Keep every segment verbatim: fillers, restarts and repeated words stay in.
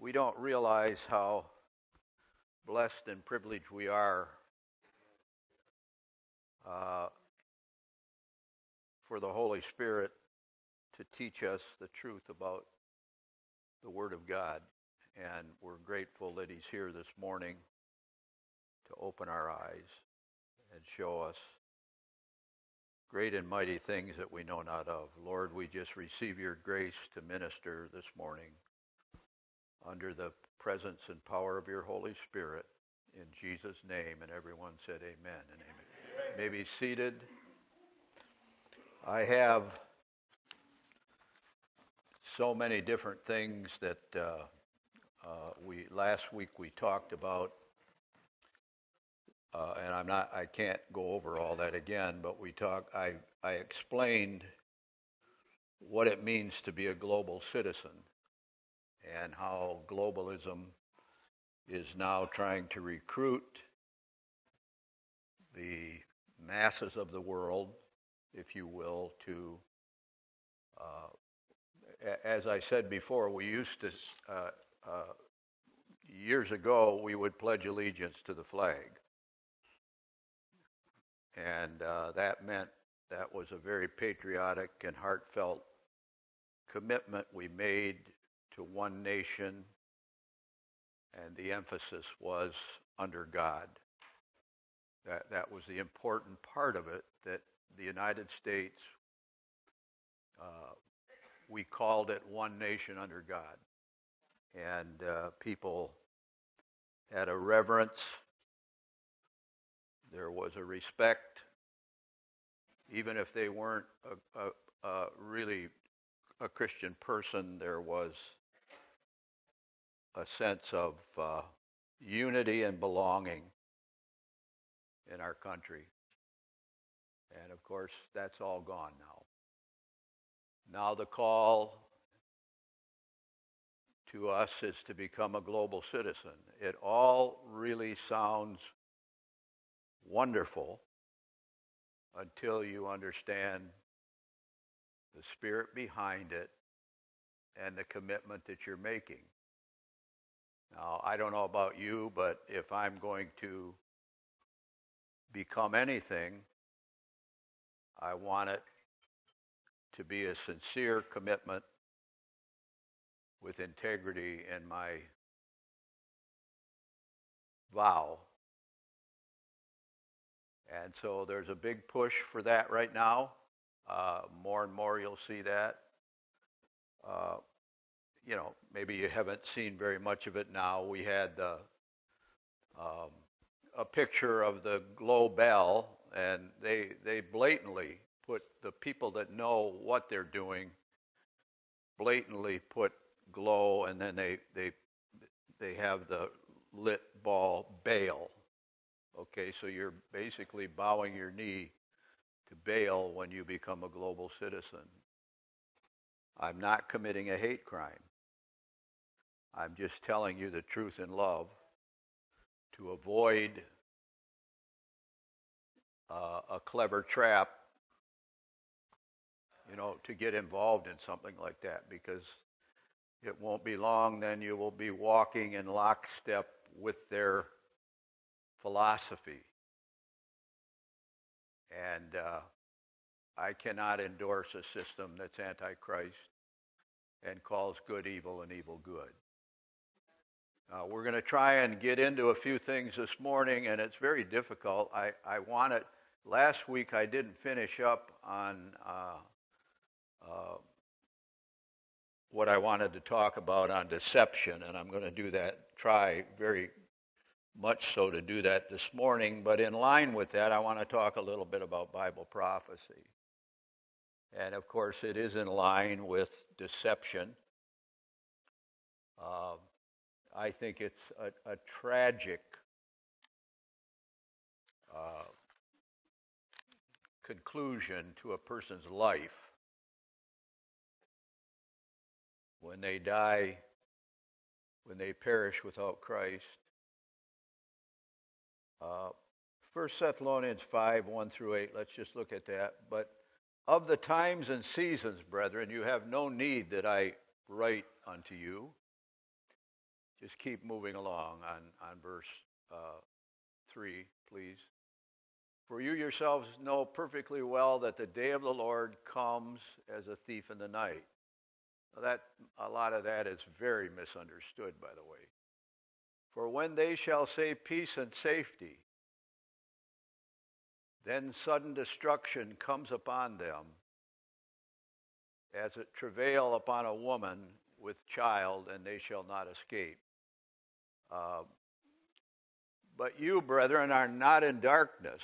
we don't realize how blessed and privileged we are uh, for the Holy Spirit to teach us the truth about the Word of God. And we're grateful that He's here this morning to open our eyes and show us great and mighty things that we know not of. Lord, we just receive your grace to minister this morning under the presence and power of your Holy Spirit. In Jesus' name, and everyone said amen and amen. Amen. May be seated. I have so many different things that uh, uh, we last week we talked about, uh, and I'm not. I can't go over all that again. But we talked. I I explained what it means to be a global citizen, and how globalism is now trying to recruit the masses of the world, if you will, to, uh, as I said before, we used to, uh, uh, years ago, we would pledge allegiance to the flag. And uh, that meant that was a very patriotic and heartfelt commitment we made to one nation, and the emphasis was under God. That that was the important part of it, that the United States, uh, we called it one nation under God. And uh, people had a reverence, there was a respect, even if they weren't a, a, a really a Christian person, there was a sense of uh, unity and belonging in our country. And of course, that's all gone now. Now the call to us is to become a global citizen. It all really sounds wonderful until you understand the spirit behind it and the commitment that you're making. Now, I don't know about you, but if I'm going to become anything, I want it to be a sincere commitment with integrity in my vow. And so there's a big push for that right now. Uh, more and more you'll see that. Uh, you know, maybe you haven't seen very much of it now. We had the, um, a picture of the Globel, and they they blatantly put, the people that know what they're doing blatantly put glow, and then they they they have the lit ball Baal. Okay, so you're basically bowing your knee to Baal when you become a global citizen. I'm not committing a hate crime. I'm just telling you the truth in love to avoid uh, a clever trap, you know, to get involved in something like that, because it won't be long, then you will be walking in lockstep with their philosophy. And uh, I cannot endorse a system that's antichrist and calls good evil and evil good. Uh, we're going to try and get into a few things this morning, and it's very difficult. I, I wanted, last week I didn't finish up on uh, uh, what I wanted to talk about on deception, and I'm going to do that, try very much so to do that this morning. But in line with that, I want to talk a little bit about Bible prophecy. And of course, it is in line with deception. Uh, I think it's a, a tragic uh, conclusion to a person's life when they die, when they perish without Christ. Uh, First Thessalonians five, one through eight, let's just look at that. But of the times and seasons, brethren, you have no need that I write unto you. Just keep moving along on, on verse uh, three, please. For you yourselves know perfectly well that the day of the Lord comes as a thief in the night. Now that, a lot of that is very misunderstood, by the way. For when they shall say peace and safety, then sudden destruction comes upon them, as it travail upon a woman with child, and they shall not escape. Uh, but you, brethren, are not in darkness.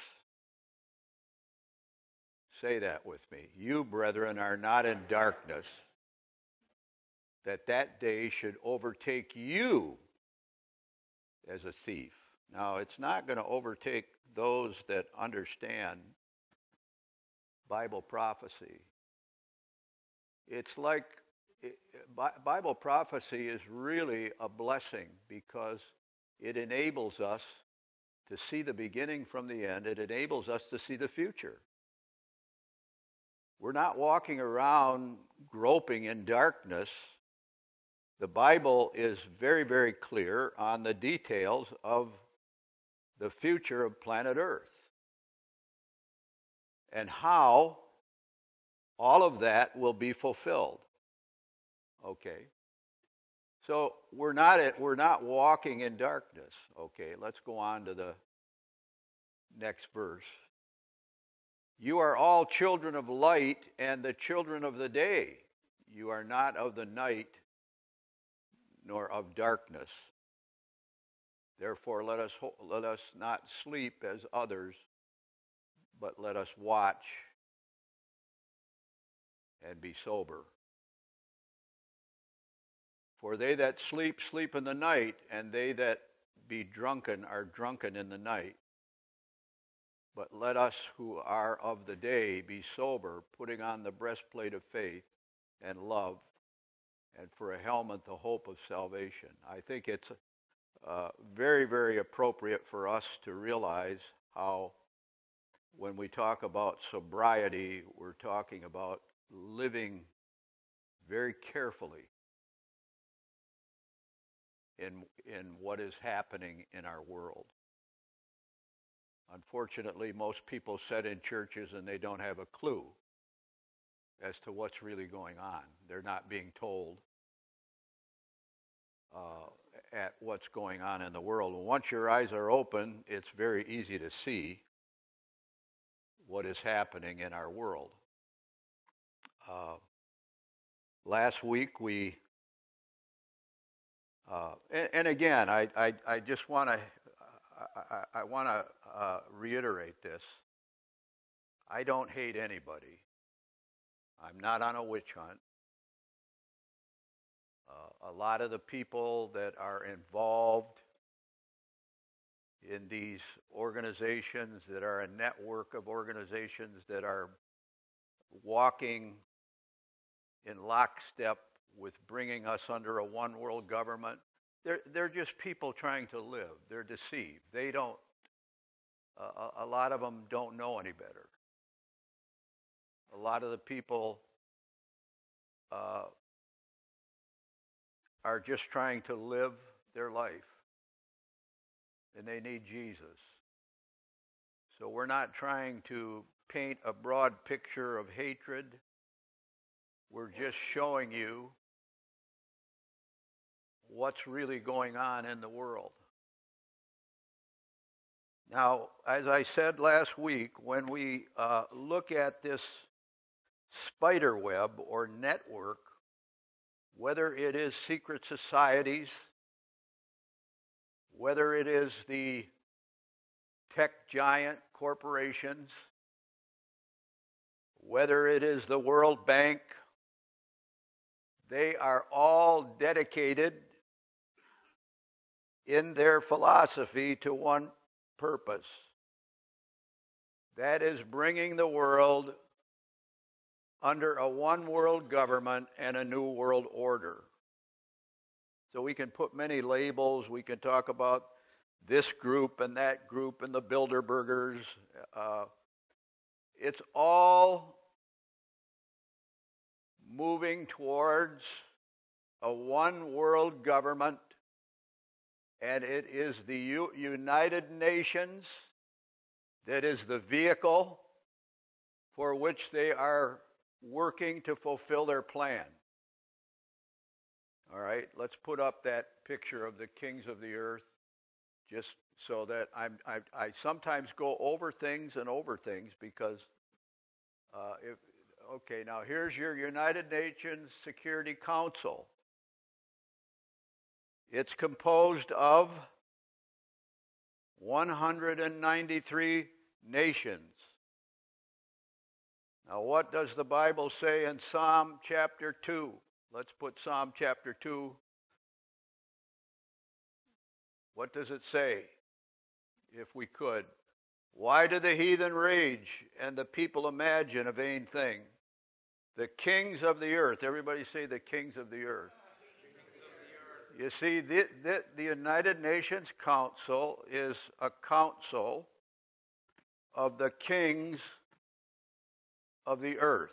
Say that with me. You, brethren, are not in darkness, that that day should overtake you as a thief. Now, it's not going to overtake those that understand Bible prophecy. It's like it, Bible prophecy is really a blessing because it enables us to see the beginning from the end. It enables us to see the future. We're not walking around groping in darkness. The Bible is very, very clear on the details of the future of planet Earth and how all of that will be fulfilled. Okay. So we're not at, we're not walking in darkness. Okay, let's go on to the next verse. You are all children of light and the children of the day. You are not of the night nor of darkness. Therefore, let us let us not sleep as others, but let us watch and be sober. For they that sleep, sleep in the night, and they that be drunken are drunken in the night. But let us who are of the day be sober, putting on the breastplate of faith and love, and for a helmet the hope of salvation. I think it's uh, very, very appropriate for us to realize how when we talk about sobriety, we're talking about living very carefully in in what is happening in our world. Unfortunately, most people sit in churches and they don't have a clue as to what's really going on. They're not being told uh, at what's going on in the world. And once your eyes are open, it's very easy to see what is happening in our world. Uh, last week we, uh, and, and again, I, I, I just want to, I, I want to uh, reiterate this. I don't hate anybody. I'm not on a witch hunt. Uh, a lot of the people that are involved in these organizations that are a network of organizations that are walking in lockstep with bringing us under a one world government, they're, they're just people trying to live. They're deceived. They don't, uh, a lot of them don't know any better. A lot of the people uh, are just trying to live their life, and they need Jesus. So we're not trying to paint a broad picture of hatred. We're just showing you what's really going on in the world. Now, as I said last week, when we uh, look at this spider web or network, whether it is secret societies, whether it is the tech giant corporations, whether it is the World Bank, they are all dedicated in their philosophy to one purpose. That is bringing the world under a one world government and a new world order. So we can put many labels. We can talk about this group and that group and the Bilderbergers. Uh, it's all moving towards a one world government and it is the U- United Nations that is the vehicle for which they are working to fulfill their plan. All right, let's put up that picture of the kings of the earth, just so that I'm, I, I sometimes go over things and over things because, uh, if, okay, now here's your United Nations Security Council. It's composed of one hundred ninety-three nations. Now, what does the Bible say in Psalm chapter two? Let's put Psalm chapter two. What does it say? If we could. Why do the heathen rage and the people imagine a vain thing? The kings of the earth. Everybody say the kings of the earth. You see, the, the, the United Nations Council is a council of the kings of the earth.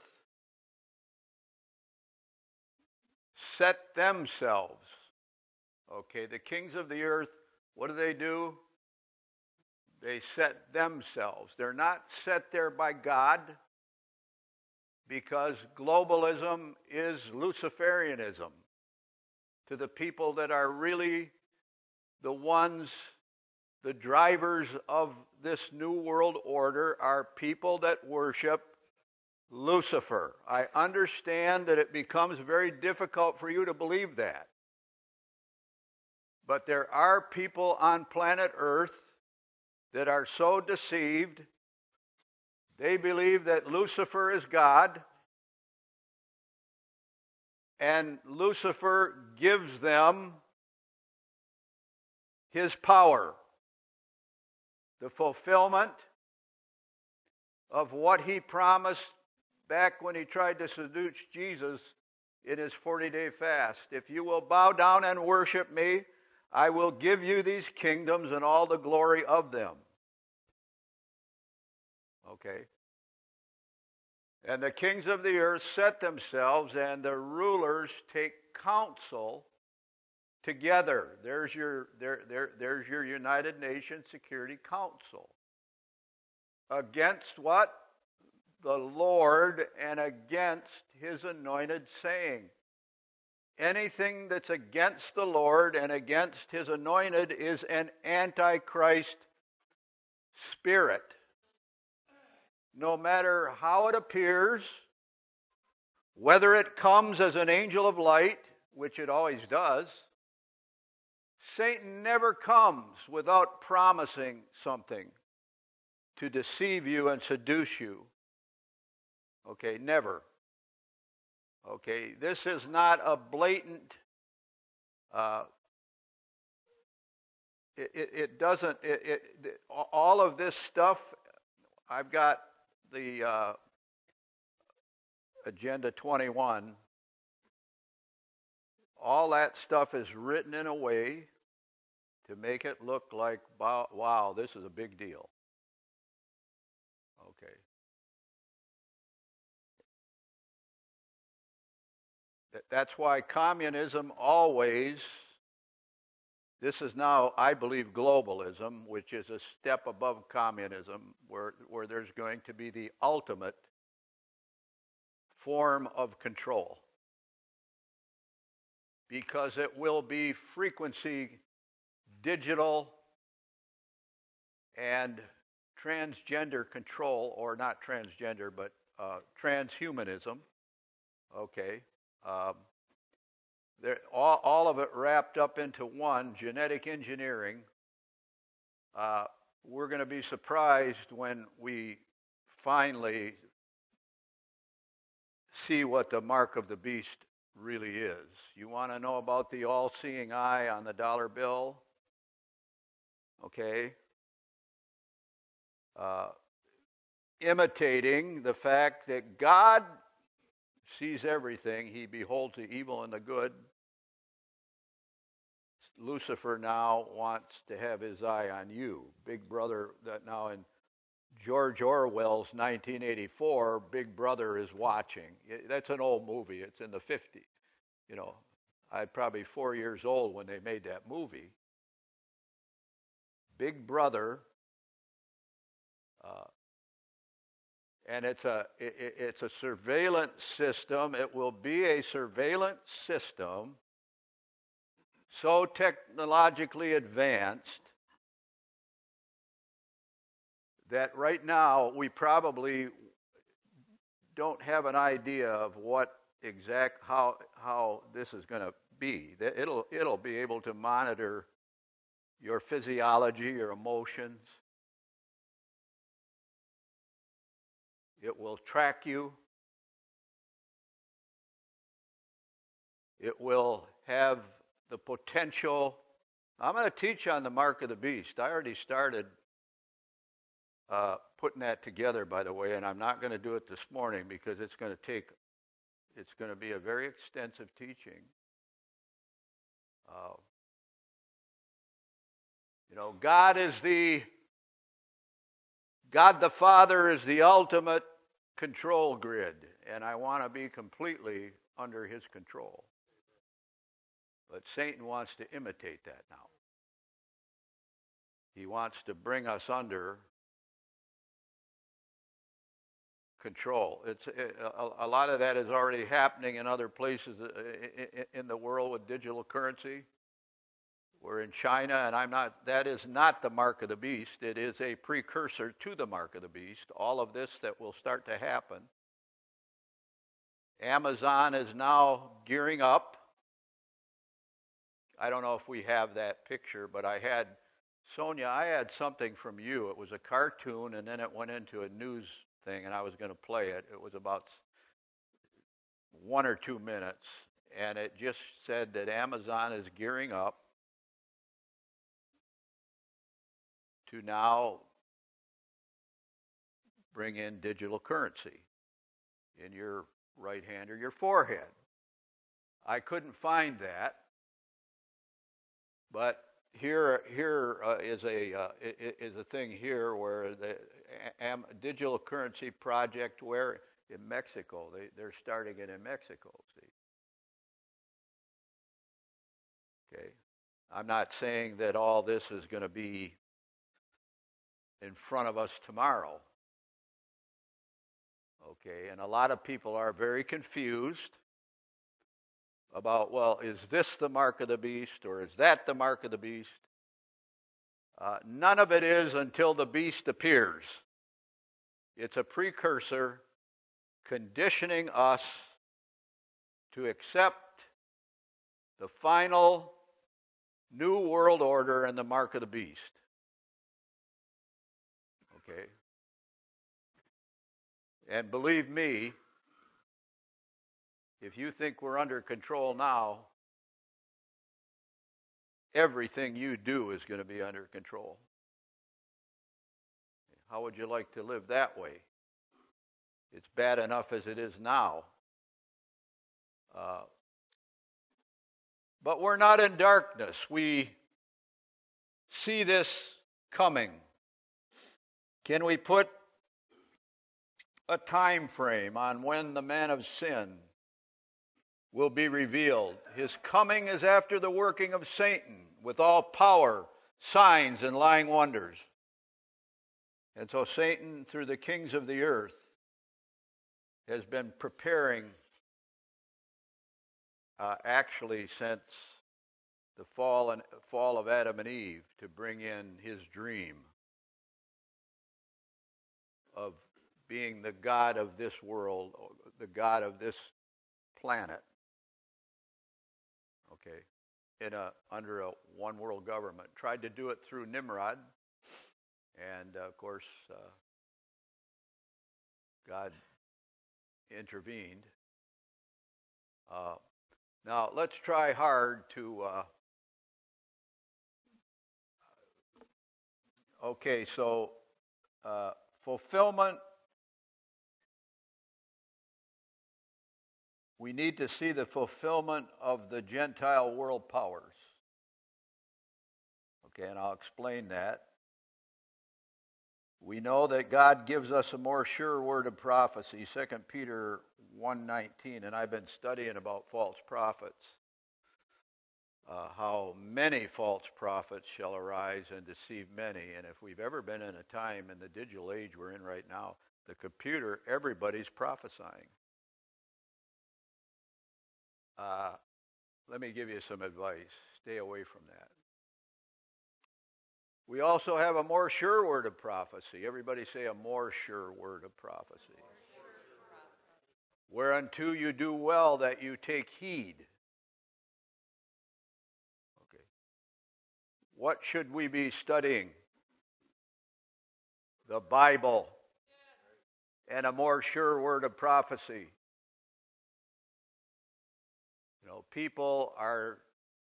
Set themselves. Okay, the kings of the earth, what do they do? They set themselves. They're not set there by God, because globalism is Luciferianism. To the people that are really the ones, the drivers of this new world order, are people that worship Lucifer. I understand that it becomes very difficult for you to believe that. But there are people on planet Earth that are so deceived, they believe that Lucifer is God, and Lucifer gives them his power, the fulfillment of what he promised back when he tried to seduce Jesus in his forty-day fast. If you will bow down and worship me, I will give you these kingdoms and all the glory of them. Okay? And the kings of the earth set themselves, and the rulers take counsel together. There's your, there, there, there's your United Nations Security Council. Against what? The Lord, and against his anointed, saying, anything that's against the Lord and against his anointed is an antichrist spirit. No matter how it appears, whether it comes as an angel of light, which it always does, Satan never comes without promising something to deceive you and seduce you. Okay, never. Okay, this is not a blatant, uh, it, it, it doesn't, it, it, all of this stuff, I've got the uh, Agenda twenty-one, all that stuff is written in a way to make it look like, wow, this is a big deal. Okay. That's why communism always, this is now, I believe, globalism, which is a step above communism, where, where there's going to be the ultimate form of control. Because it will be frequency, digital, and transgender control, or not transgender, but uh, transhumanism. Okay. Um, there, all, all of it wrapped up into one, genetic engineering. Uh, we're going to be surprised when we finally see what the mark of the beast really is. You want to know about the all-seeing eye on the dollar bill? Okay. Uh, imitating the fact that God sees everything. He beholds the evil and the good. Lucifer now wants to have his eye on you. Big Brother, that now in George Orwell's nineteen eighty-four, Big Brother is watching. That's an old movie. It's in the fifties. You know, I was probably four years old when they made that movie. big brother, uh, and it's a it, it's a surveillance system. It will be a surveillance system so technologically advanced that right now we probably don't have an idea of what exact how how this is going to be. It'll it'll be able to monitor your physiology, your emotions. It will track you. It will have the potential. I'm going to teach on the mark of the beast. I already started uh, putting that together, by the way, and I'm not going to do it this morning because it's going to take, it's going to be a very extensive teaching. Uh, you know, God is the, God the Father is the ultimate control grid, and I want to be completely under his control. But Satan wants to imitate that now. He wants to bring us under control. It's it, a, a lot of that is already happening in other places in the world with digital currency. We're in China, and I'm not. That is not the mark of the beast. It is a precursor to the mark of the beast. All of this that will start to happen. Amazon is now gearing up. I don't know if we have that picture, but I had, Sonia, I had something from you. It was a cartoon, and then it went into a news thing, and I was going to play it. It was about one or two minutes, and it just said that Amazon is gearing up to now bring in digital currency in your right hand or your forehead. I couldn't find that. But here, here uh, is a uh, is a thing here where the um, digital currency project where in Mexico they they're starting it in Mexico. See, okay, I'm not saying that all this is going to be in front of us tomorrow. Okay, and a lot of people are very confused about, well, is this the mark of the beast or is that the mark of the beast? Uh, none of it is until the beast appears. It's a precursor conditioning us to accept the final new world order and the mark of the beast. Okay? And believe me, if you think we're under control now, everything you do is going to be under control. How would you like to live that way? It's bad enough as it is now. Uh, but we're not in darkness. We see this coming. Can we put a time frame on when the man of sin will be revealed? His coming is after the working of Satan with all power, signs, and lying wonders. And so Satan, through the kings of the earth, has been preparing uh, actually since the fall, and, fall of Adam and Eve to bring in his dream of being the God of this world, the God of this planet. Okay, in a under a one world government. Tried to do it through Nimrod, and uh, of course uh, God intervened. Uh, now let's try hard to. Uh, okay, so uh, fulfillment. We need to see the fulfillment of the Gentile world powers. Okay, and I'll explain that. We know that God gives us a more sure word of prophecy, Second Peter one nineteen, and I've been studying about false prophets. uh, how many false prophets shall arise and deceive many. And if we've ever been in a time in the digital age we're in right now, the computer, everybody's prophesying. Uh, let me give you some advice. Stay away from that. We also have a more sure word of prophecy. Everybody say a more sure word of prophecy. Whereunto you do well that you take heed. Okay. What should we be studying? The Bible. And a more sure word of prophecy. You know, people are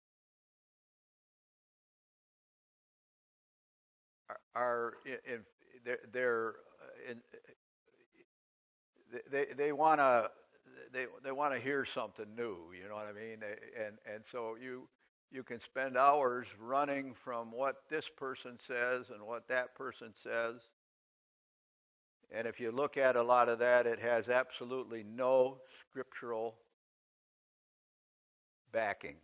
are in, they're, they're in, they they want to they they want to hear something new. You know what I mean? And and so you you can spend hours running from what this person says and what that person says. And if you look at a lot of that, it has absolutely no scriptural backing.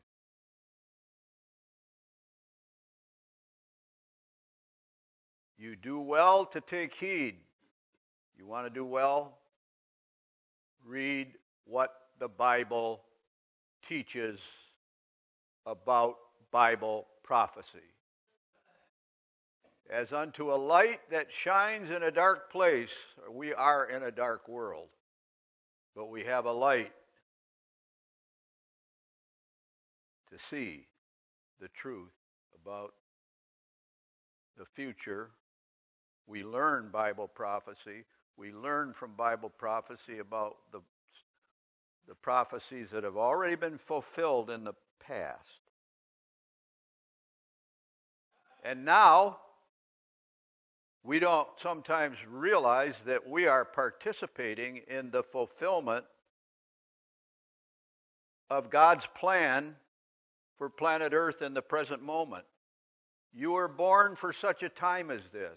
You do well to take heed. You want to do well? Read what the Bible teaches about Bible prophecy. As unto a light that shines in a dark place, we are in a dark world, but we have a light to see the truth about the future. We learn Bible prophecy. We learn from Bible prophecy about the, the prophecies that have already been fulfilled in the past. And now, we don't sometimes realize that we are participating in the fulfillment of God's plan for planet Earth in the present moment. You were born for such a time as this.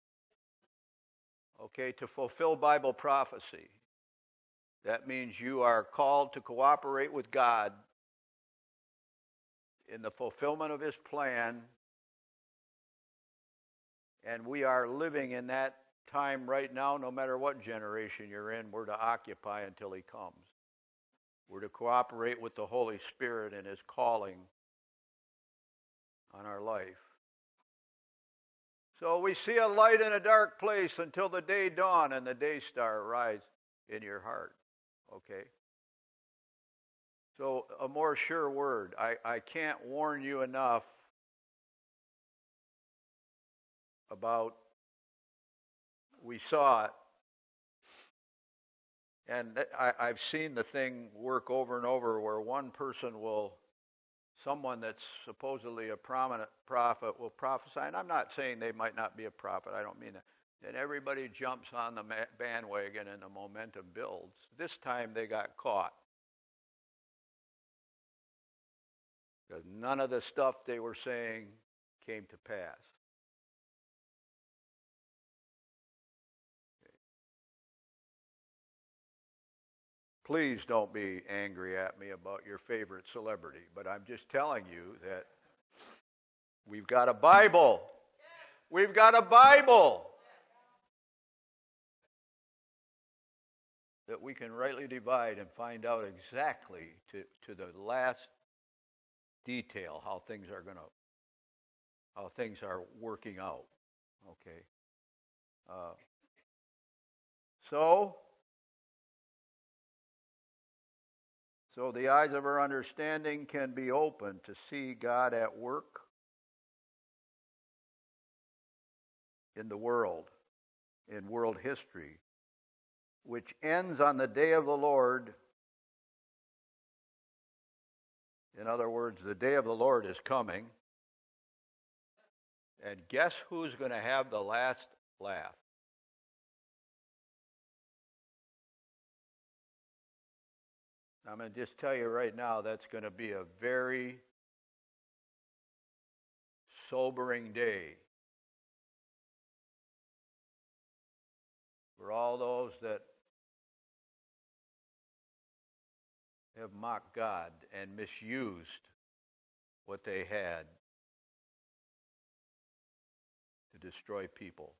Okay, to fulfill Bible prophecy. That means you are called to cooperate with God in the fulfillment of His plan. And we are living in that time right now, no matter what generation you're in, we're to occupy until He comes. We're to cooperate with the Holy Spirit in His calling on our life. So we see a light in a dark place until the day dawn and the day star rise in your heart. Okay? So a more sure word. I, I can't warn you enough about, we saw it, and I, I've seen the thing work over and over where one person will, someone that's supposedly a prominent prophet will prophesy, and I'm not saying they might not be a prophet, I don't mean that. Then everybody jumps on the bandwagon and the momentum builds. This time they got caught. Because none of the stuff they were saying came to pass. Please don't be angry at me about your favorite celebrity, but I'm just telling you that we've got a Bible. We've got a Bible that we can rightly divide and find out exactly to, to the last detail how things are going to, how things are working out. Okay. Uh, so, So the eyes of our understanding can be opened to see God at work in the world, in world history, which ends on the day of the Lord. In other words, the day of the Lord is coming. And guess who's going to have the last laugh? I'm going to just tell you right now, that's going to be a very sobering day for all those that have mocked God and misused what they had to destroy people.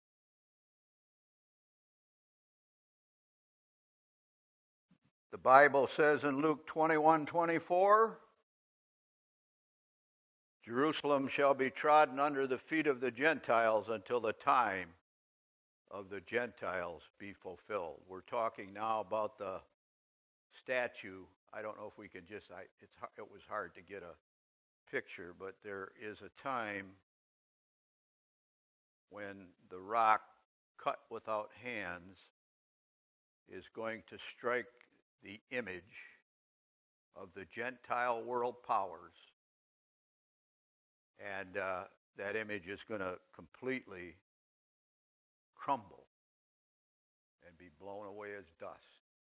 The Bible says in Luke twenty-one twenty-four, Jerusalem shall be trodden under the feet of the Gentiles until the time of the Gentiles be fulfilled. We're talking now about the statue. I don't know if we can just, I, it's, it was hard to get a picture, but there is a time when the rock cut without hands is going to strike the image of the Gentile world powers. And uh, that image is going to completely crumble and be blown away as dust.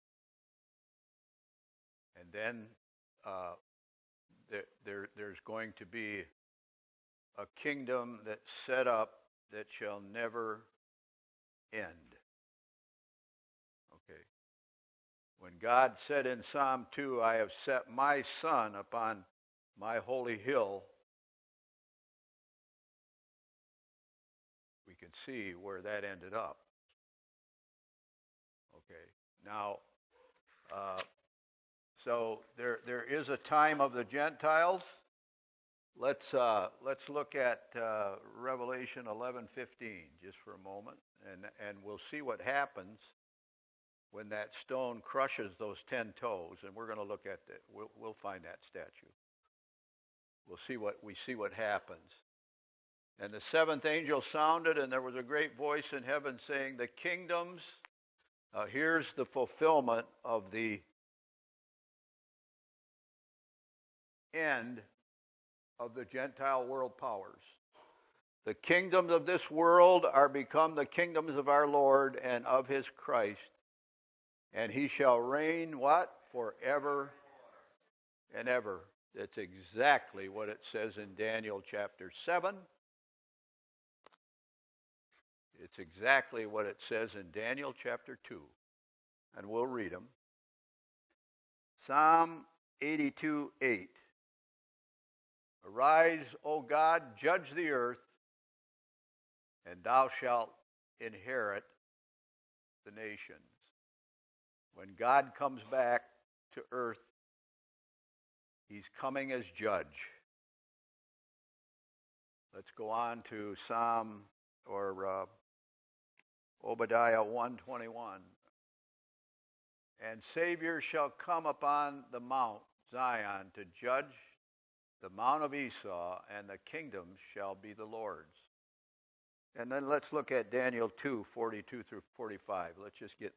And then uh, there, there, there's going to be a kingdom that's set up that shall never end. Okay. When God said in Psalm two, I have set my son upon my holy hill, we can see where that ended up. Okay. Now, uh, so there there is a time of the Gentiles. Let's uh, let's look at uh, Revelation eleven fifteen just for a moment, and and we'll see what happens when that stone crushes those ten toes. And we're going to look at that. We'll we'll find that statue. We'll see what we see what happens. And the seventh angel sounded, and there was a great voice in heaven saying, "The kingdoms." Uh, here's the fulfillment of the end of the Gentile world powers. The kingdoms of this world are become the kingdoms of our Lord and of his Christ, and he shall reign what? Forever and ever. That's exactly what it says in Daniel chapter seven. It's exactly what it says in Daniel chapter two. And we'll read them. Psalm eighty-two eight. Arise, O God, judge the earth, and thou shalt inherit the nations. When God comes back to earth, he's coming as judge. Let's go on to Psalm or uh, Obadiah one twenty-one. And Savior shall come upon the Mount Zion to judge the Mount of Esau, and the kingdoms shall be the Lord's. And then let's look at Daniel two forty-two through forty-five. Let's just get.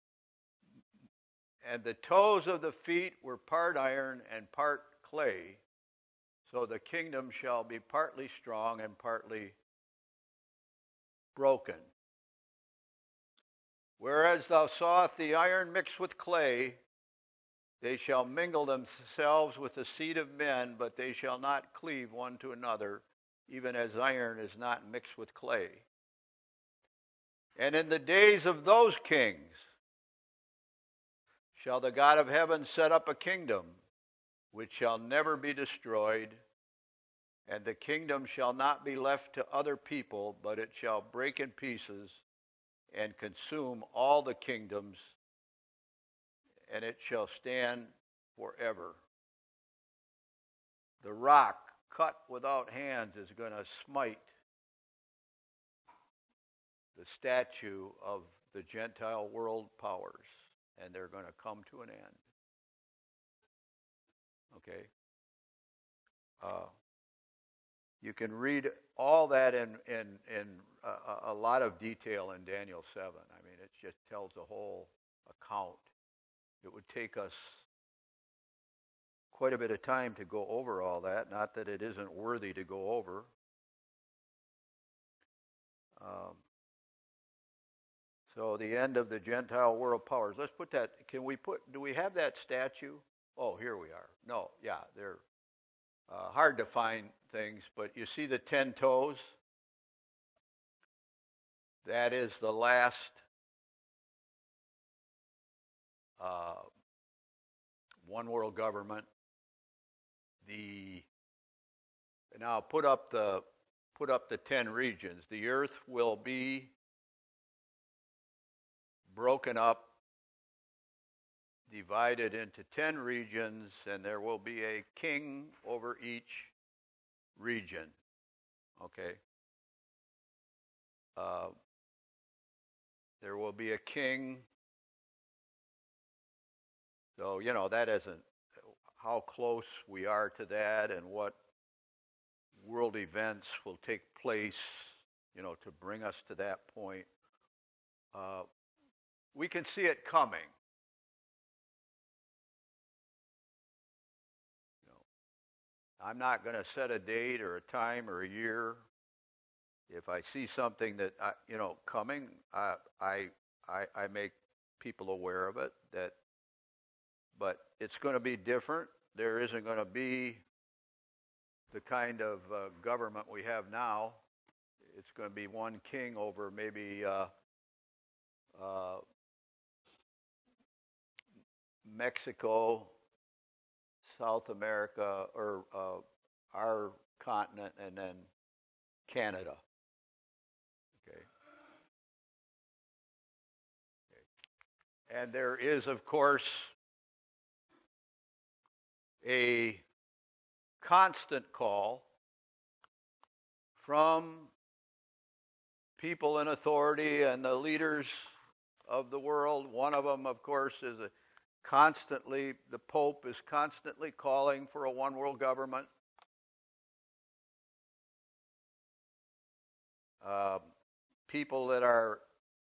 And the toes of the feet were part iron and part clay, so the kingdom shall be partly strong and partly broken. Whereas thou sawest the iron mixed with clay, they shall mingle themselves with the seed of men, but they shall not cleave one to another, even as iron is not mixed with clay. And in the days of those kings shall the God of heaven set up a kingdom which shall never be destroyed, and the kingdom shall not be left to other people, but it shall break in pieces and consume all the kingdoms, and it shall stand forever. The rock cut without hands is going to smite the statue of the Gentile world powers, and they're going to come to an end. Okay? Uh, you can read all that in, in, in a, a lot of detail in Daniel seven. I mean, it just tells the whole account. It would take us quite a bit of time to go over all that, not that it isn't worthy to go over. Um, so the end of the Gentile world powers. Let's put that, can we put, do we have that statue? Oh, here we are. No, yeah, they're uh, hard to find things, but you see the ten toes? That is the last uh, one world government. The now put up the put up the ten regions. The earth will be broken up, divided into ten regions, and there will be a king over each region. Okay. Uh, there will be a king. So, you know, that isn't how close we are to that and what world events will take place, you know, to bring us to that point. Uh, we can see it coming. You know, I'm not going to set a date or a time or a year. If I see something that I, you know, coming, I, I, I, I make people aware of it. That, but it's going to be different. There isn't going to be the kind of uh, government we have now. It's going to be one king over maybe uh, uh, Mexico, South America, or uh, our continent, and then Canada. Okay. Okay. And there is, of course, a constant call from people in authority and the leaders of the world. One of them, of course, is a constantly, the Pope is constantly calling for a one world government. Uh, people that are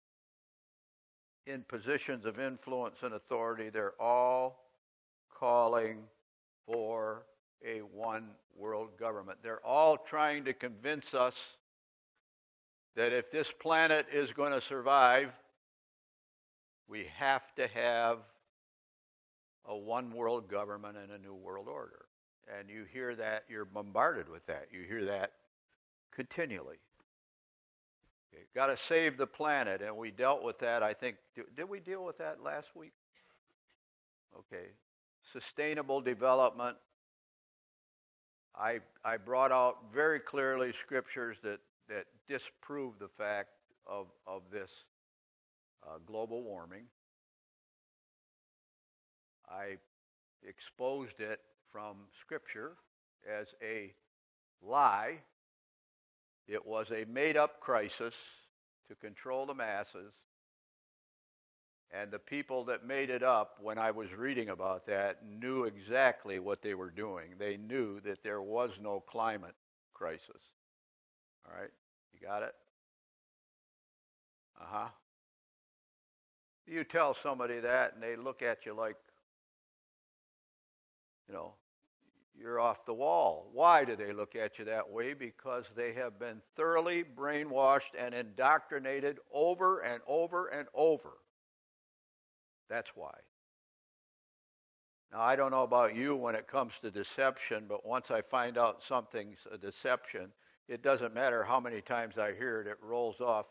in positions of influence and authority, they're all calling for a one world government. They're all trying to convince us that if this planet is going to survive, we have to have a one world government and a new world order. And you hear that, you're bombarded with that. You hear that continually. Okay, got to save the planet, and we dealt with that, I think. Did we deal with that last week? Okay. Sustainable development. I I brought out very clearly scriptures that, that disprove the fact of, of this uh, global warming. I exposed it from Scripture as a lie. It was a made-up crisis to control the masses. And the people that made it up, when I was reading about that, knew exactly what they were doing. They knew that there was no climate crisis. All right? You got it? Uh-huh. You tell somebody that, and they look at you like, you know, you're off the wall. Why do they look at you that way? Because they have been thoroughly brainwashed and indoctrinated over and over and over. That's why. Now, I don't know about you when it comes to deception, but once I find out something's a deception, it doesn't matter how many times I hear it, it rolls off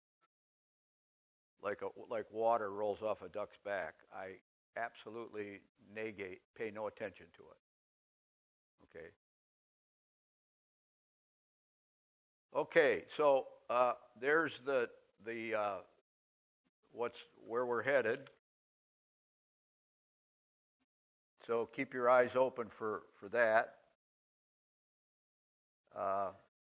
like a, like water rolls off a duck's back. I absolutely negate, pay no attention to it. Okay. Okay, so uh, there's the the uh, what's where we're headed. So keep your eyes open for for that. Uh,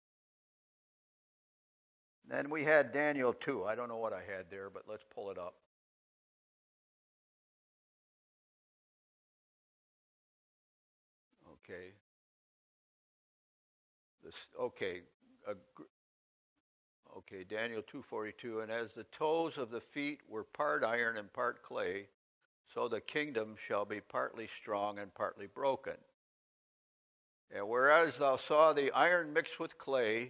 then we had Daniel two. I don't know what I had there, but let's pull it up. Okay. This okay. Uh, okay, Daniel two forty-two. And as the toes of the feet were part iron and part clay, so the kingdom shall be partly strong and partly broken. And whereas thou saw the iron mixed with clay,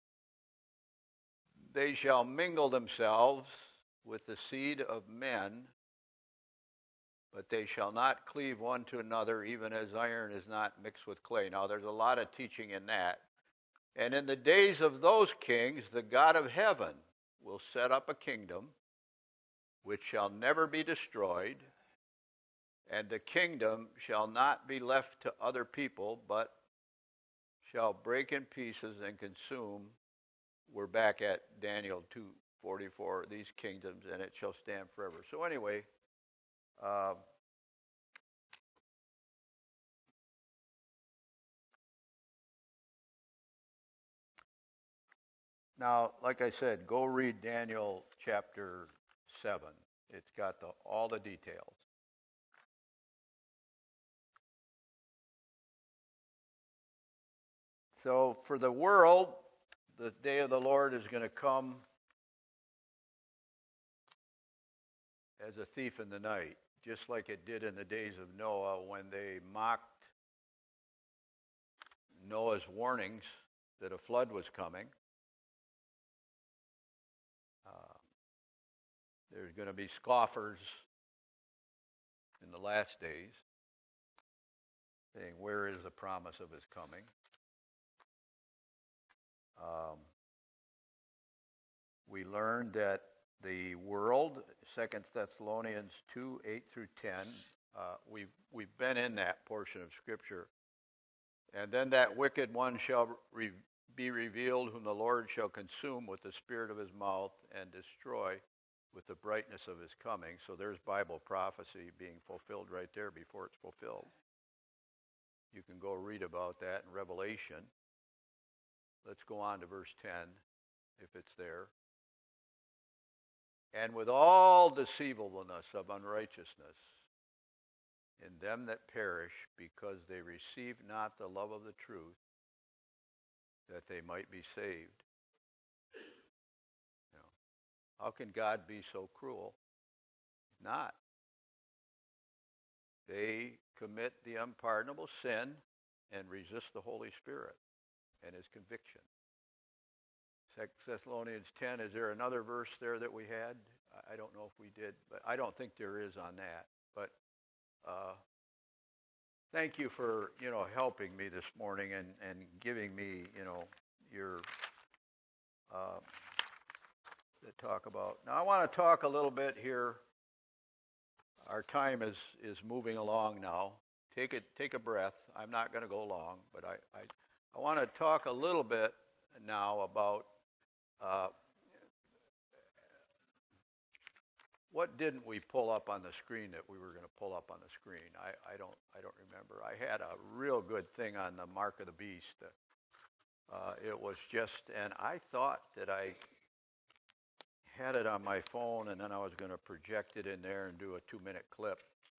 they shall mingle themselves with the seed of men, but they shall not cleave one to another, even as iron is not mixed with clay. Now, there's a lot of teaching in that. And in the days of those kings, the God of heaven will set up a kingdom which shall never be destroyed, and the kingdom shall not be left to other people, but shall break in pieces and consume. We're back at Daniel two forty-four, these kingdoms, and it shall stand forever. So anyway, uh, now, like I said, go read Daniel chapter seven. It's got the, all the details. So for the world, the day of the Lord is going to come as a thief in the night, just like it did in the days of Noah when they mocked Noah's warnings that a flood was coming. Uh, there's going to be scoffers in the last days saying, where is the promise of his coming? Um, we learned that the world, Second Thessalonians two, eight through ten, uh, we've, we've been in that portion of Scripture. And then that wicked one shall re- be revealed, whom the Lord shall consume with the spirit of his mouth and destroy with the brightness of his coming. So there's Bible prophecy being fulfilled right there before it's fulfilled. You can go read about that in Revelation. Let's go on to verse ten, if it's there. And with all deceivableness of unrighteousness in them that perish, because they receive not the love of the truth, that they might be saved. You know, how can God be so cruel? Not. They commit the unpardonable sin and resist the Holy Spirit and his conviction. Second Thessalonians ten, is there another verse there that we had? I don't know if we did, but I don't think there is on that. But uh, thank you for, you know, helping me this morning and, and giving me, you know, your uh, to talk about. Now I want to talk a little bit here. Our time is, is moving along now. Take it, take a breath. I'm not going to go long, but I, I, I want to talk a little bit now about uh, what didn't we pull up on the screen that we were going to pull up on the screen. I, I don't I don't remember. I had a real good thing on the mark of the beast. Uh, it was just, and I thought that I had it on my phone, and then I was going to project it in there and do a two-minute clip.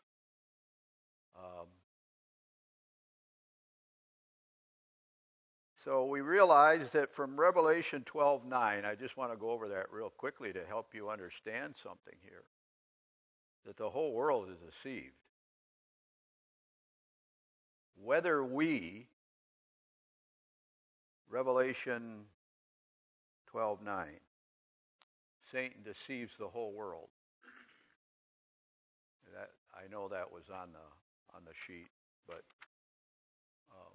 Um, so we realize that from Revelation twelve nine, I just want to go over that real quickly to help you understand something here, that the whole world is deceived. Whether we, Revelation twelve nine, Satan deceives the whole world. That, I know that was on the on the sheet, but um,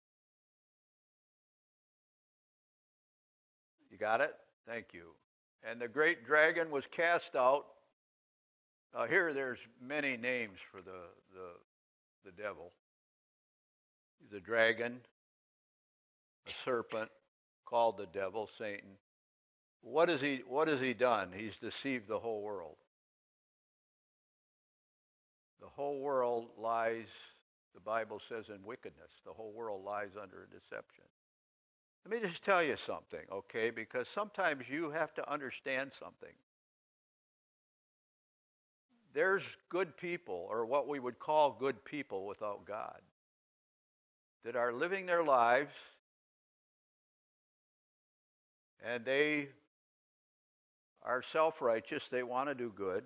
you got it? Thank you. And the great dragon was cast out. Uh, here, there's many names for the the the devil. He's a dragon, a serpent, called the devil, Satan. What is he? What has he done? He's deceived the whole world. The whole world lies, the Bible says, in wickedness. The whole world lies under deception. Let me just tell you something, okay? Because sometimes you have to understand something. There's good people, or what we would call good people without God, that are living their lives, and they are self-righteous. They want to do good.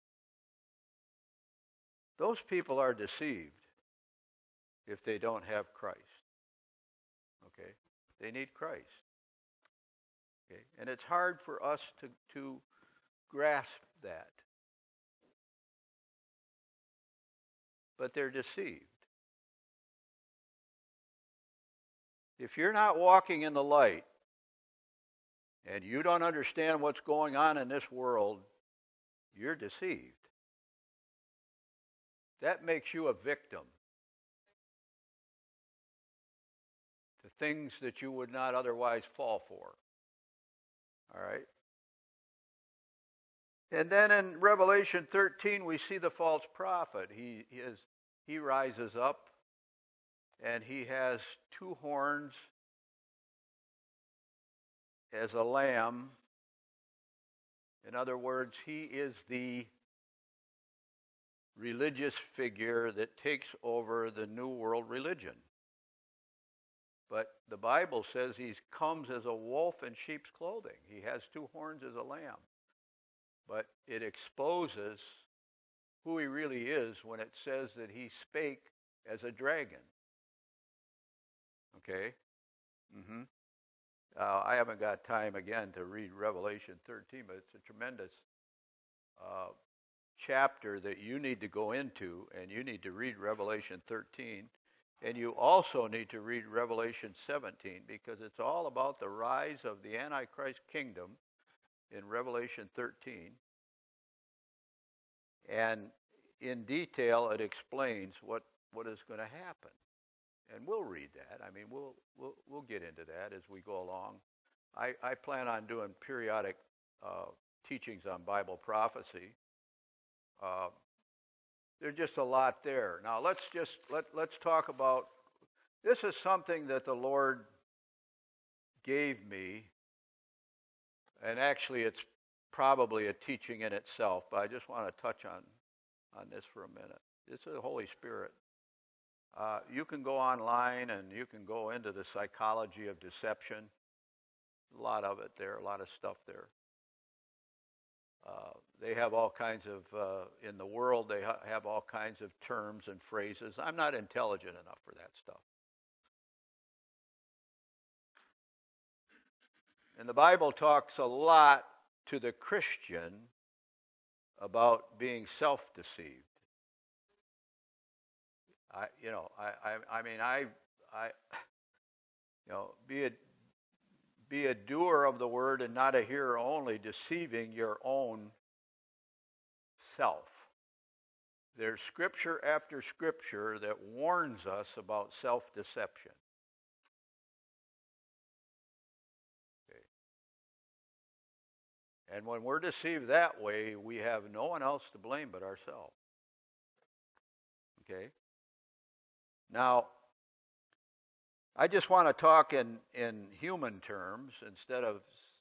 Those people are deceived if they don't have Christ. Okay? They need Christ. Okay? And it's hard for us to, to grasp that. But they're deceived. If you're not walking in the light and you don't understand what's going on in this world, you're deceived. That makes you a victim. To things that you would not otherwise fall for. All right? And then in Revelation thirteen, we see the false prophet. He, he, is, he rises up, and he has two horns as a lamb. In other words, he is the religious figure that takes over the New World religion. But the Bible says he comes as a wolf in sheep's clothing. He has two horns as a lamb. But it exposes who he really is when it says that he spake as a dragon. Okay? Mm-hmm. Uh, I haven't got time again to read Revelation thirteen, but it's a tremendous uh, chapter that you need to go into, and you need to read Revelation thirteen, and you also need to read Revelation seventeen, because it's all about the rise of the Antichrist kingdom in Revelation thirteen. And in detail, it explains what, what is going to happen. And we'll read that. I mean, we'll we'll we'll get into that as we go along. I, I plan on doing periodic uh, teachings on Bible prophecy. Uh, there's just a lot there. Now let's just let let's talk about. This is something that the Lord gave me, and actually, it's probably a teaching in itself. But I just want to touch on on this for a minute. This is the Holy Spirit. Uh, you can go online and you can go into the psychology of deception. A lot of it there, a lot of stuff there. Uh, they have all kinds of, uh, in the world, they ha- have all kinds of terms and phrases. I'm not intelligent enough for that stuff. And the Bible talks a lot to the Christian about being self-deceived. I, you know, I, I, I mean, I, I, you know, be a, be a doer of the word and not a hearer only, deceiving your own self. There's scripture after scripture that warns us about self-deception. Okay. And when we're deceived that way, we have no one else to blame but ourselves. Okay? Now, I just want to talk in, in human terms instead of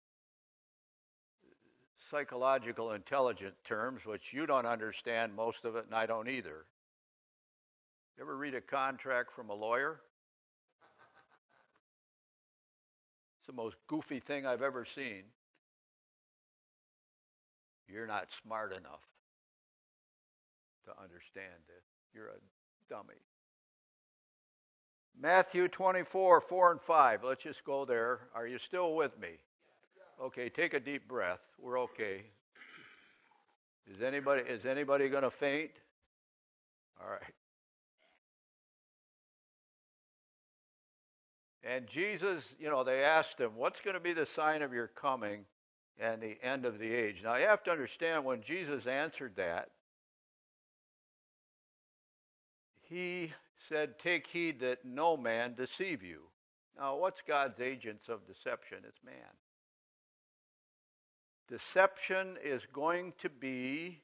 psychological intelligent terms, which you don't understand most of it, and I don't either. You ever read a contract from a lawyer? It's the most goofy thing I've ever seen. You're not smart enough to understand this. You're a dummy. Matthew twenty-four, four and five. Let's just go there. Are you still with me? Okay, take a deep breath. We're okay. Is anybody is anybody going to faint? All right. And Jesus, you know, they asked him, what's going to be the sign of your coming and the end of the age? Now, you have to understand, when Jesus answered that, he said, take heed that no man deceive you. Now, what's God's agents of deception? It's man. Deception is going to be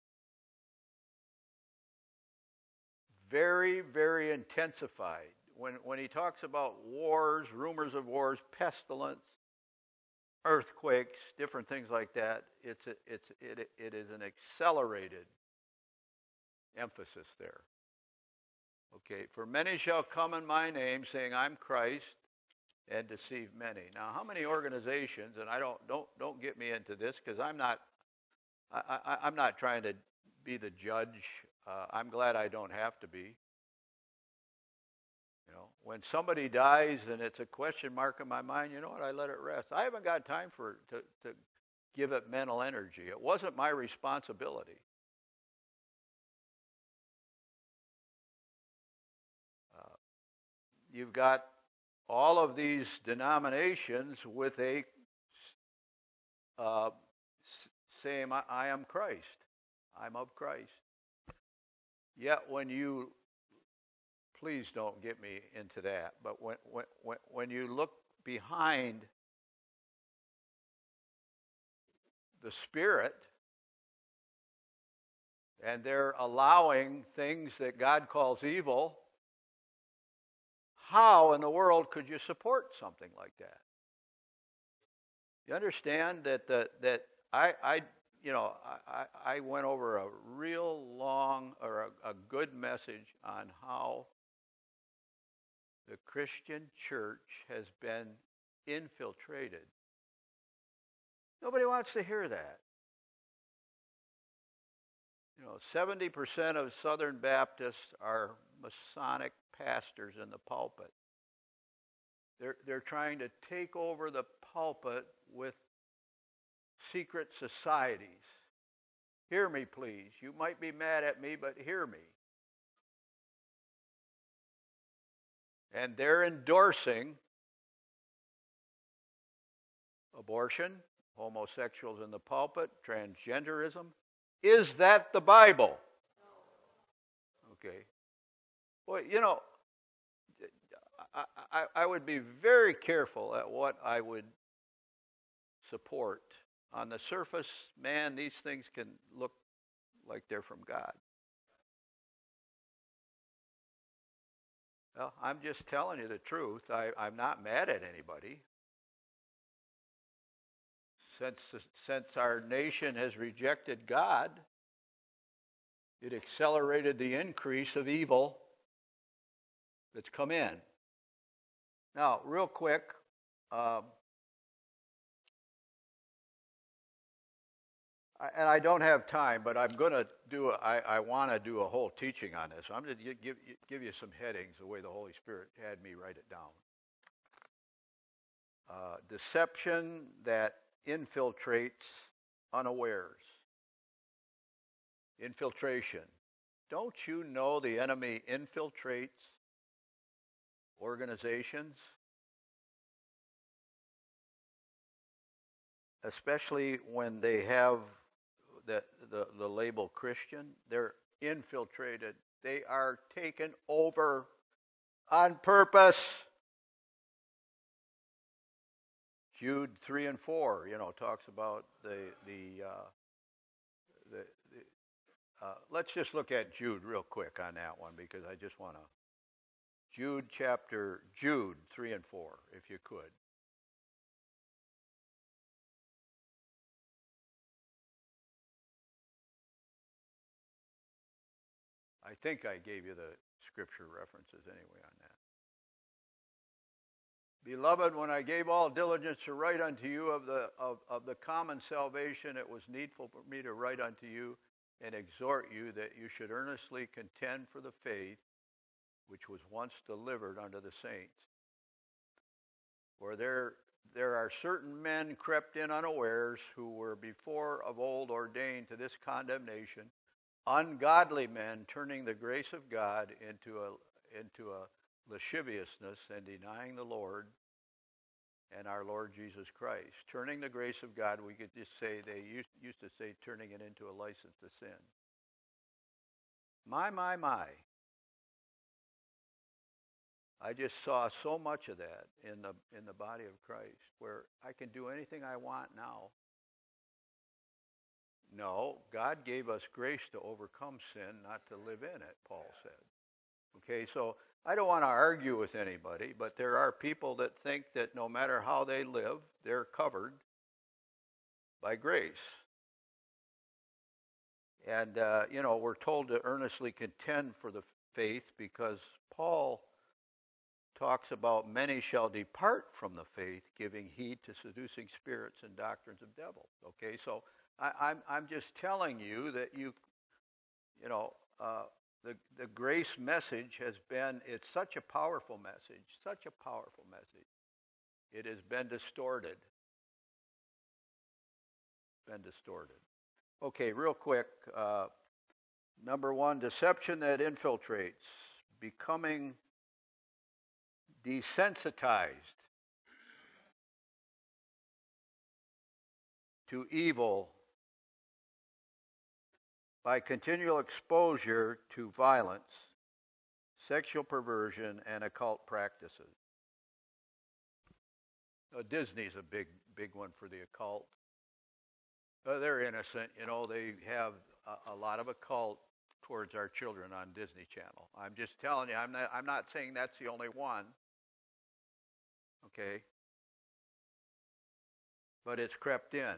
very, very intensified. When, when he talks about wars, rumors of wars, pestilence, earthquakes, different things like that, it's a, it's, it, it is an accelerated emphasis there. Okay, for many shall come in my name, saying, I'm Christ, and deceive many. Now, how many organizations, and I don't don't don't get me into this, because I'm not I, I, I'm not trying to be the judge. Uh, I'm glad I don't have to be. You know, when somebody dies and it's a question mark in my mind, you know what? I let it rest. I haven't got time for to to give it mental energy. It wasn't my responsibility. Uh, you've got all of these denominations with a uh, saying, I, I am Christ. I'm of Christ. Yet when you please don't get me into that. But when when when you look behind the Spirit, and they're allowing things that God calls evil, how in the world could you support something like that? You understand that the, that I, I you know I, I went over a real long or a, a good message on how the Christian church has been infiltrated. Nobody wants to hear that. You know, seventy percent of Southern Baptists are Masonic pastors in the pulpit. They're, they're trying to take over the pulpit with secret societies. Hear me, please. You might be mad at me, but hear me. And they're endorsing abortion, homosexuals in the pulpit, transgenderism. Is that the Bible? Okay. Well, you know, I, I, I would be very careful at what I would support. On the surface, man, these things can look like they're from God. Well, I'm just telling you the truth. I, I'm not mad at anybody. Since, since our nation has rejected God, it accelerated the increase of evil that's come in. Now, real quick, um, I, and I don't have time, but I'm going to do, a, I, I want to do a whole teaching on this. I'm going to give, give you some headings the way the Holy Spirit had me write it down. Uh, deception that infiltrates unawares. Infiltration. Don't you know the enemy infiltrates organizations? Especially when they have the, the, the label Christian. They're infiltrated. They are taken over on purpose. Jude three and four, you know, talks about the the uh, the. the uh, let's just look at Jude real quick on that one because I just want to. Jude chapter Jude three and four, if you could. I think I gave you the scripture references anyway on that. Beloved, when I gave all diligence to write unto you of the of, of the common salvation, it was needful for me to write unto you and exhort you that you should earnestly contend for the faith which was once delivered unto the saints. For there there are certain men crept in unawares, who were before of old ordained to this condemnation, ungodly men, turning the grace of God into a into a lasciviousness and denying the Lord and our Lord Jesus Christ. Turning the grace of God, we could just say, they used, used to say, turning it into a license to sin. My, my, my. I just saw so much of that in the in the body of Christ, where I can do anything I want now. No, God gave us grace to overcome sin, not to live in it, Paul said. Okay, so I don't want to argue with anybody, but there are people that think that no matter how they live, they're covered by grace. And, uh, you know, we're told to earnestly contend for the faith because Paul talks about many shall depart from the faith, giving heed to seducing spirits and doctrines of devils. Okay, so I, I'm I'm just telling you that you, you know, uh, the the grace message has been, it's such a powerful message, such a powerful message. It has been distorted. Been distorted. Okay, real quick. Uh, number one, deception that infiltrates, becoming desensitized to evil by continual exposure to violence, sexual perversion, and occult practices. Uh, Disney's a big, big one for the occult. Uh, they're innocent, you know. They have a, a lot of occult towards our children on Disney Channel. I'm just telling you. I'm not. I'm not saying that's the only one. Okay. But it's crept in,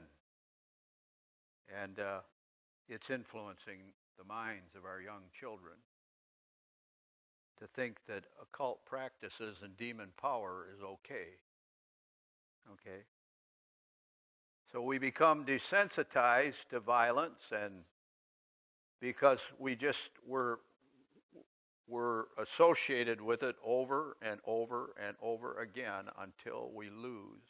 and uh, it's influencing the minds of our young children to think that occult practices and demon power is okay. Okay. So we become desensitized to violence, and because we just were were associated with it over and over and over again until we lose.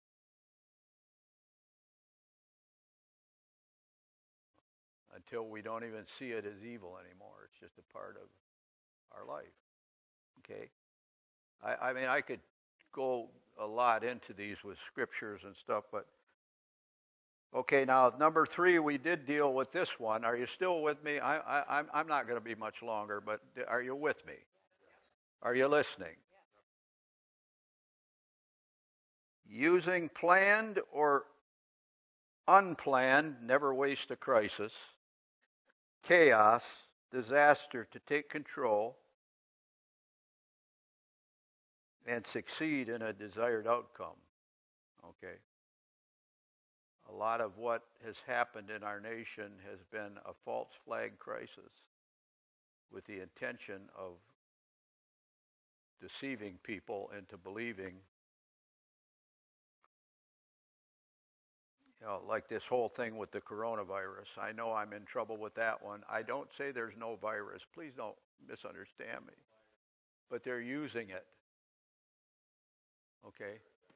Until we don't even see it as evil anymore. It's just a part of our life. Okay? I, I mean, I could go a lot into these with scriptures and stuff, but okay, now number three, we did deal with this one. Are you still with me? I, I, I'm, I'm not going to be much longer, but are you with me? Are you listening? Using planned or unplanned, never waste a crisis, chaos, disaster to take control and succeed in a desired outcome. Okay. A lot of what has happened in our nation has been a false flag crisis with the intention of deceiving people into believing, you know, like this whole thing with the coronavirus. I know I'm in trouble with that one. I don't say there's no virus. Please don't misunderstand me. But they're using it. Okay?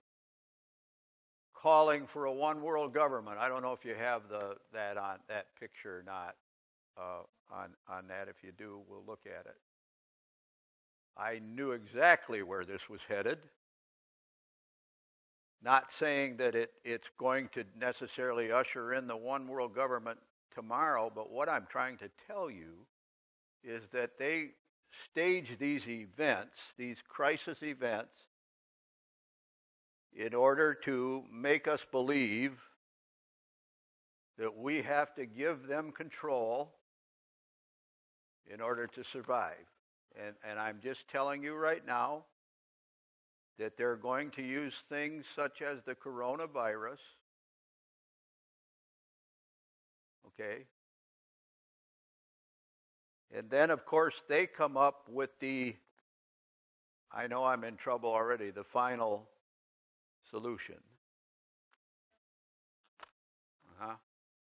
Calling for a one world government. I don't know if you have the that on that picture or not. Uh, on on that, if you do, we'll look at it. I knew exactly where this was headed. Not saying that it, it's going to necessarily usher in the one world government tomorrow, but what I'm trying to tell you is that they stage these events, these crisis events, in order to make us believe that we have to give them control in order to survive. And, and I'm just telling you right now that they're going to use things such as the coronavirus, okay? And then, of course, they come up with the, I know I'm in trouble already, the final solution. Uh-huh.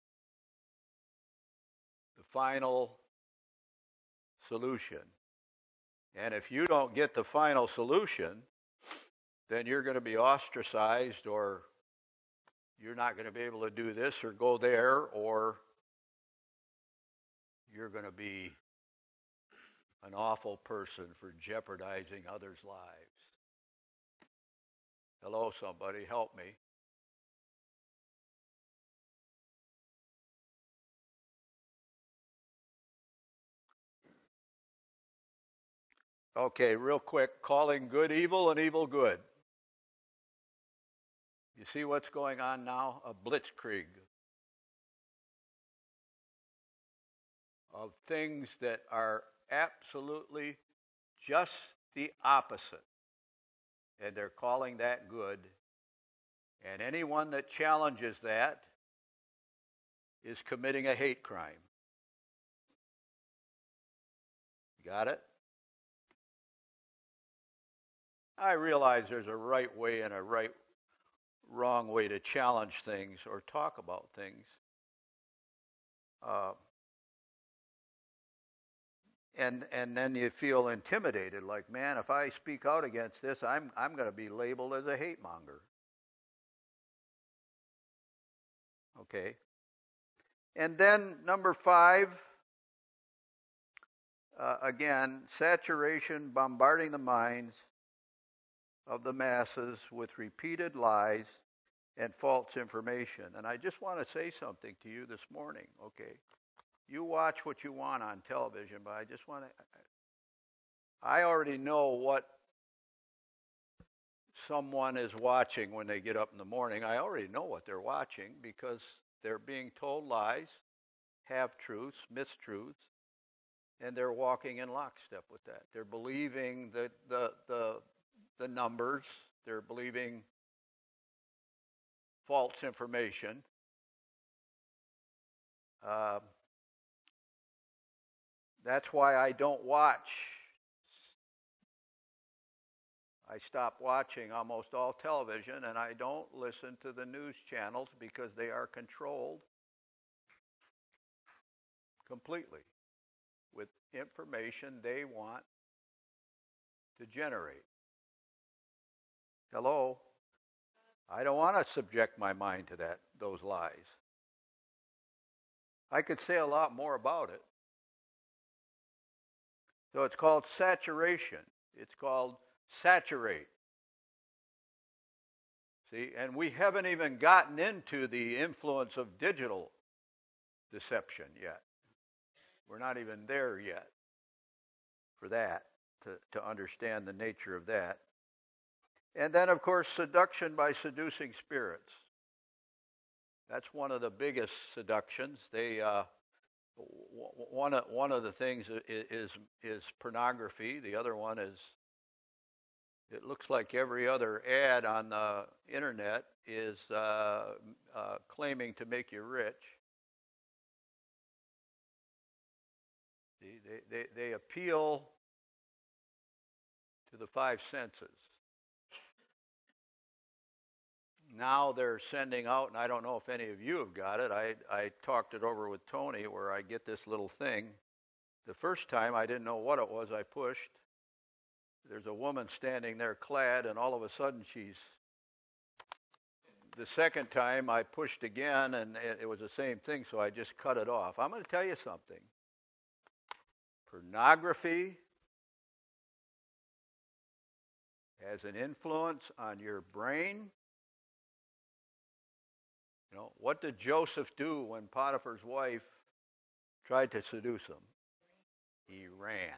The final solution. And if you don't get the final solution, then you're going to be ostracized, or you're not going to be able to do this or go there, or you're going to be an awful person for jeopardizing others' lives. Hello, somebody, help me. Okay, real quick, calling good evil and evil good. You see what's going on now? A blitzkrieg of things that are absolutely just the opposite. And they're calling that good. And anyone that challenges that is committing a hate crime. Got it? I realize there's a right way and a right wrong way to challenge things or talk about things. Uh, and and then you feel intimidated, like, man, if I speak out against this, I'm I'm going to be labeled as a hate monger. Okay. And then number five, uh, again, saturation, bombarding the minds of the masses with repeated lies and false information. And I just want to say something to you this morning, okay? You watch what you want on television, but I just want to, I already know what someone is watching when they get up in the morning. I already know what they're watching because they're being told lies, half-truths, mistruths, and they're walking in lockstep with that. They're believing the, the, the, the numbers. They're believing false information. Uh, that's why I don't watch. I stop watching almost all television, and I don't listen to the news channels because they are controlled completely with information they want to generate. Hello? I don't want to subject my mind to that, those lies. I could say a lot more about it. So it's called saturation. It's called saturate. See, and we haven't even gotten into the influence of digital deception yet. We're not even there yet for that, to, to understand the nature of that. And then, of course, seduction by seducing spirits. That's one of the biggest seductions. They uh, one of one of the things is, is is pornography. The other one is, it looks like every other ad on the internet is uh, uh, claiming to make you rich. See, they, they they appeal to the five senses. Now they're sending out, and I don't know if any of you have got it. I, I talked it over with Tony where I get this little thing. The first time I didn't know what it was. I pushed. There's a woman standing there clad, and all of a sudden she's... The second time I pushed again, and it, it was the same thing, so I just cut it off. I'm going to tell you something. Pornography has an influence on your brain. You know, what did Joseph do when Potiphar's wife tried to seduce him? He ran.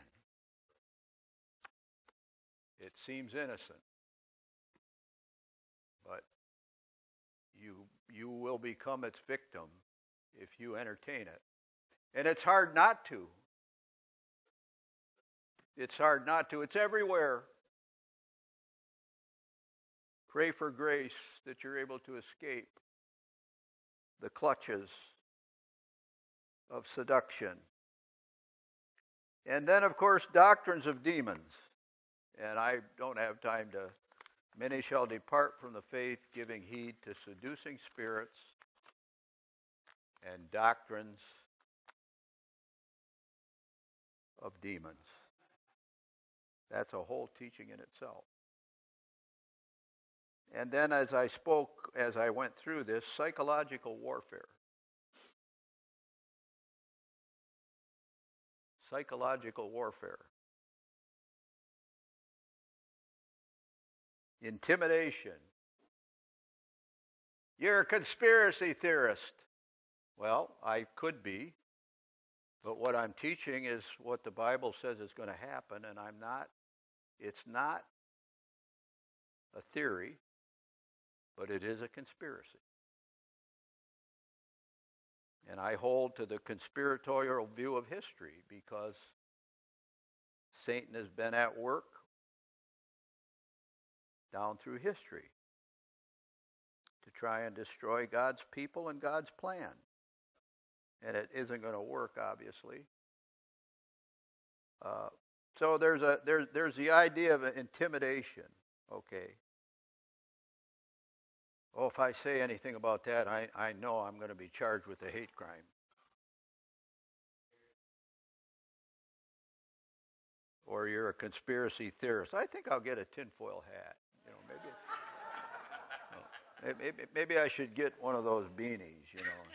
It seems innocent, but you you will become its victim if you entertain it. And it's hard not to. It's hard not to. It's everywhere. Pray for grace that you're able to escape the clutches of seduction. And then, of course, doctrines of demons. And I don't have time to... Many shall depart from the faith, giving heed to seducing spirits and doctrines of demons. That's a whole teaching in itself. And then as I spoke, as I went through this, psychological warfare. Psychological warfare. Intimidation. You're a conspiracy theorist. Well, I could be. But what I'm teaching is what the Bible says is going to happen, and I'm not, it's not a theory, but it is a conspiracy. And I hold to the conspiratorial view of history because Satan has been at work down through history to try and destroy God's people and God's plan. And it isn't going to work, obviously. Uh, so there's a there's there's the idea of intimidation. Okay. Oh, if I say anything about that, I, I know I'm going to be charged with a hate crime. Or you're a conspiracy theorist. I think I'll get a tinfoil hat. You know, maybe, maybe maybe I should get one of those beanies. You know.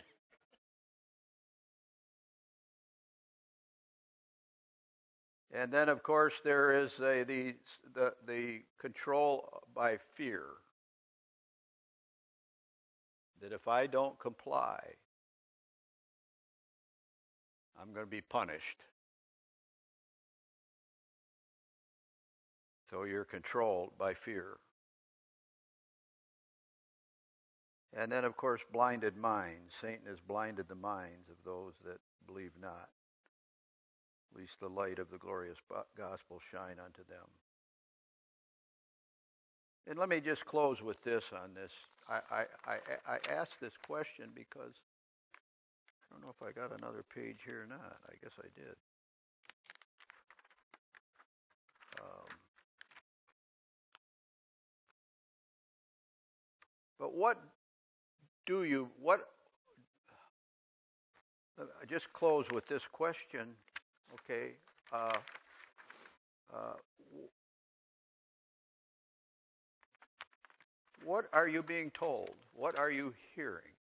And then, of course, there is a, the the the control by fear. That if I don't comply, I'm going to be punished. So you're controlled by fear. And then, of course, blinded minds. Satan has blinded the minds of those that believe not. At least the light of the glorious gospel shine unto them. And let me just close with this on this. I, I, I, I asked this question because I don't know if I got another page here or not. I guess I did. Um, but what do you, what, I just close with this question, okay? Uh, uh, what are you being told? What are you hearing?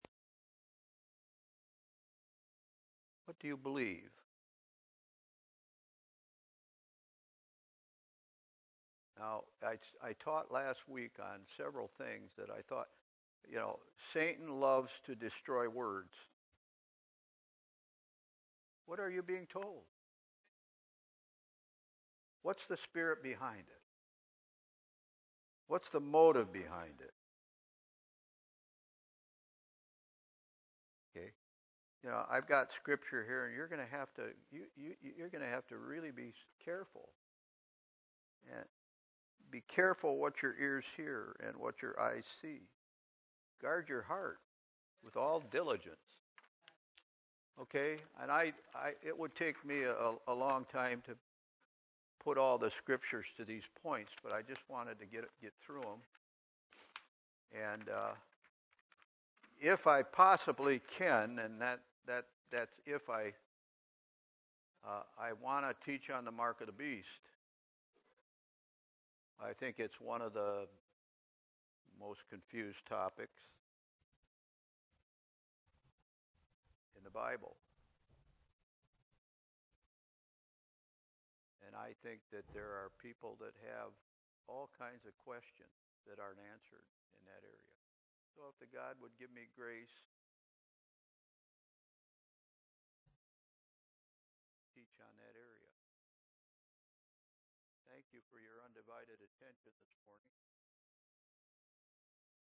What do you believe? Now, I, I taught last week on several things that I thought, you know, Satan loves to destroy words. What are you being told? What's the spirit behind it? What's the motive behind it? Okay, you know, I've got scripture here, and you're going to have to you you you're going to have to really be careful. And be careful what your ears hear and what your eyes see. Guard your heart with all diligence. Okay, and I, I it would take me a, a long time to put all the scriptures to these points, but I just wanted to get get through them. And uh, if I possibly can, and that that that's if I uh, I want to teach on the mark of the beast. I think it's one of the most confused topics in the Bible. And I think that there are people that have all kinds of questions that aren't answered in that area. So if the God would give me grace, teach on that area. Thank you for your undivided attention this morning.